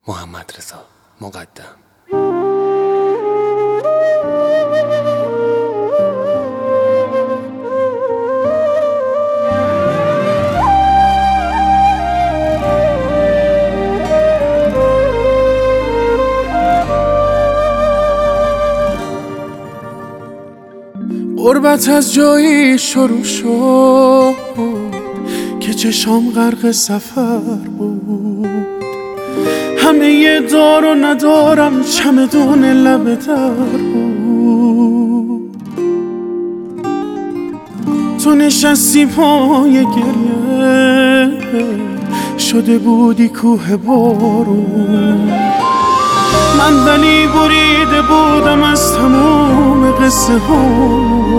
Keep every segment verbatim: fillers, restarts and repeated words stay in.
محمد رضا مقدم. غربت از جایی شروع شد که چشام غرق سفر بود. همه یه دار و ندارم چمدون لب در بود. تو نشستی پای گریه شده بودی کوه بارون. من ولی بریده بودم از تمام قصه ها.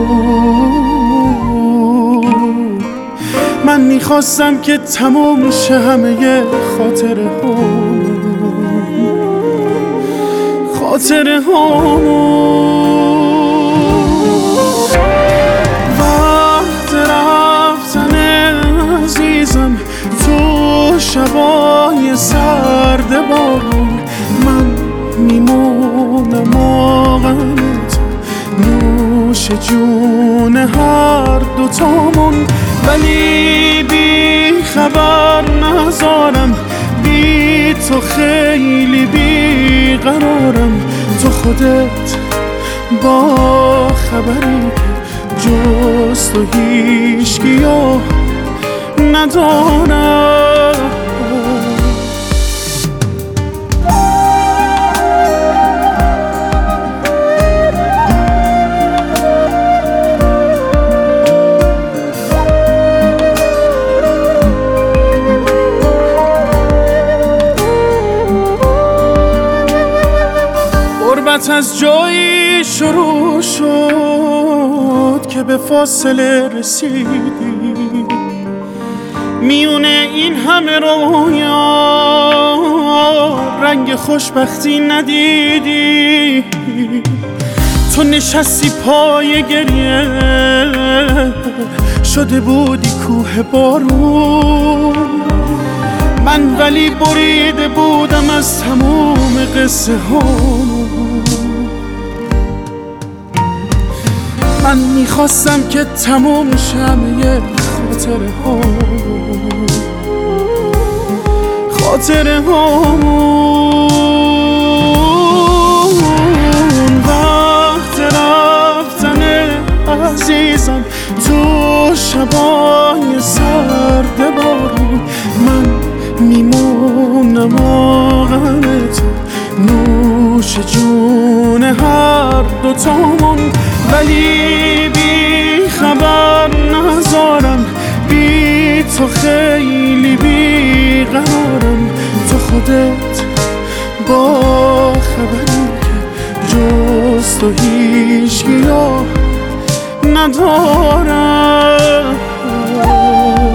من میخواستم که تمام شه همه خاطره ها خاطره ها وقت رفتن عزیزم تو شبای سرد بارون. من میمونم آغمت نوش جون هر دوتامون، ولی بی خبر نذارم، بی تو خیلی بی قرارم. تو خودت با خبری که جز تو هیچکیو ندارم. غربت از جایی شروع شد که به فاصله رسیدی. میونه این همه رویا رنگ خوشبختی ندیدی. تو نشستی پای گریه شده بودی کوه بارون. من ولی بریده بودم از تمام قصه ها. من میخواستم که تمام شمه خاطره ها خاطره ها وقت رفتن عزیزم تو شبای سرد بارون. من میمونم آغم تو نوش جون هر دوتامون، ولی بی خبر نذارم، بی تو خیلی بی قرارم. تو خودت با خبری که جز تو هیچکیو ندارم.